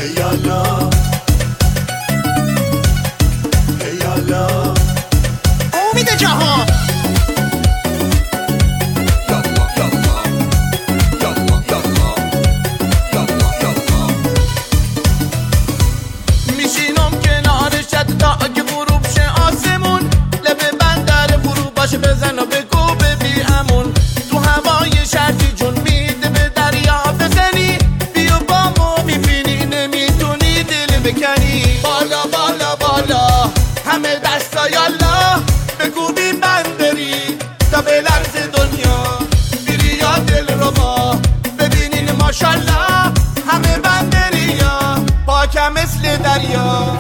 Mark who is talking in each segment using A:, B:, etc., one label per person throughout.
A: هیالا هیالا
B: امید جهان
C: میشینم کنار شد تا اگه غروب شه آسمون لب بندر فرو باشه بزن و بگو ببی امون تو هوای شرطی جون میده به دریا بزنی بیا با ما میبینی نمیتونی دل بکنی بالا بالا بالا همه دستا یالا بگو بی بندری تا به لرز دنیا بیری یا دل رو ما ببینین ماشالله همه بندری یا پاکم مثل دریا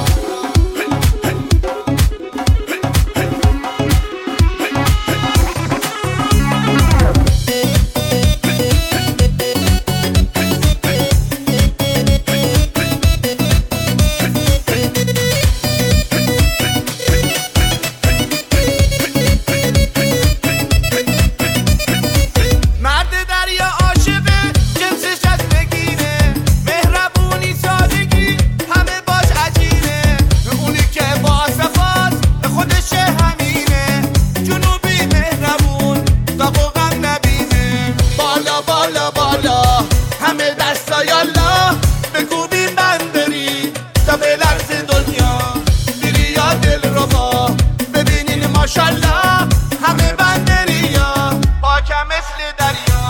C: همه دستا یالا بگو بی بندری تا به لرز دنیا بیری یا دل رو با ببینین ماشالله همه بندری یا پاکم مثل دریا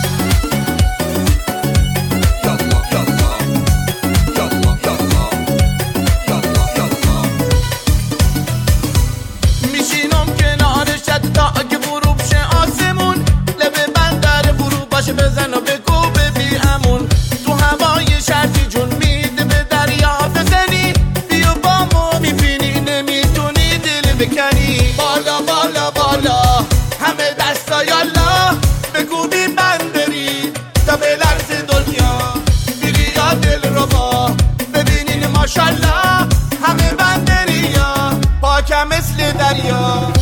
C: میشینم کنار شد تا اگه غروب شه آسمون لب بندر فرو باشه بزن و بگو ببی امون تو هوای شرطی جون میده به دریا بزنی بیا با ما میبینی نمیتونی دل بکنی بالا بالا بالا همه دستا یالا بگو بی بندری تا به لرز دنیا بیری یا دل رو با ببینین ماشالله همه بندری یا پاکم مثل دریا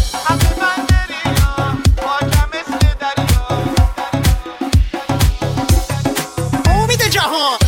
B: امید جهان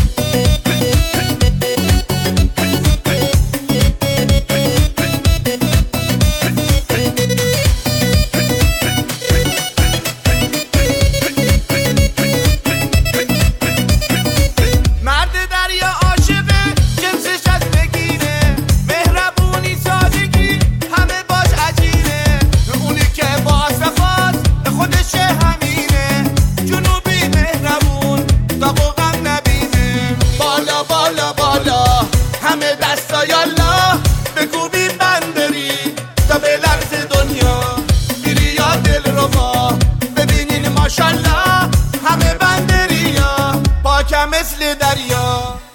C: مرد دریا عاشقه جنسش از بگیره مهربونی سادگی همه باش عجیبه اونی که با صفات خودش همینه جنوبی مهربون داغ و غم نبینه بالا بالا بالا همه دستا یالا بگو بی بندری تا به لرز دنیا بیری یا دل رو ما ببینین ماشالله همه بندری یا پاکم مثل دریا